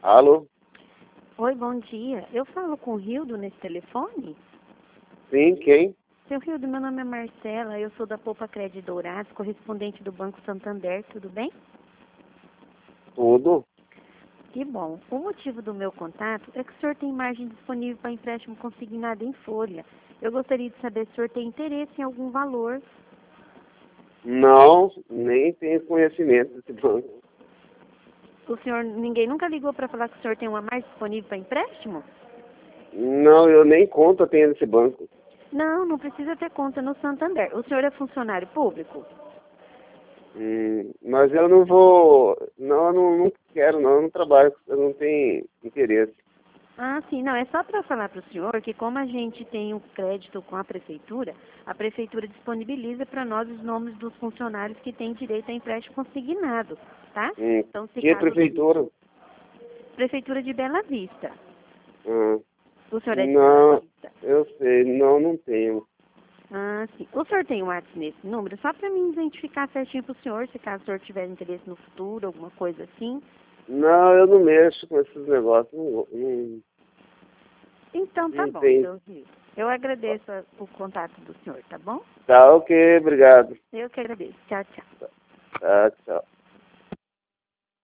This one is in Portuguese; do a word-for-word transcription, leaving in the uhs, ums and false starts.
Alô? Oi, bom dia. Eu falo com o Rildo nesse telefone? Sim, quem? Seu Rildo, meu nome é Marcela, eu sou da Poupa Crédito Dourados, correspondente do Banco Santander, tudo bem? Tudo? Que bom. O motivo do meu contato é que o senhor tem margem disponível para empréstimo consignado em folha. Eu gostaria de saber se o senhor tem interesse em algum valor. Não, nem tenho conhecimento desse banco. O senhor, ninguém nunca ligou para falar que o senhor tem uma margem disponível para empréstimo? Não, eu nem conta tenho nesse banco. Não, não precisa ter conta no Santander. O senhor é funcionário público? Hum, mas eu não vou... Não, eu não, não quero, não. Eu não trabalho, eu não tenho interesse. Ah, sim, não, é só para falar para o senhor que como a gente tem um crédito com a prefeitura, a prefeitura disponibiliza para nós os nomes dos funcionários que têm direito a empréstimo consignado, tá? Hum, Então, se que é caso... prefeitura? Prefeitura de Bela Vista. Ah, O senhor é de Bela não, Vista? eu sei. Não, não tenho. Ah, sim. O senhor tem um WhatsApp nesse número? Só para mim identificar certinho para o senhor, se caso o senhor tiver interesse no futuro, alguma coisa assim. Não, eu não mexo com esses negócios. Não, não, Então, tá não bom, tenho. seu Rio. Eu agradeço a- o contato do senhor, tá bom? Tá, ok, obrigado. Eu que agradeço. Tchau, tchau. Tá, tchau.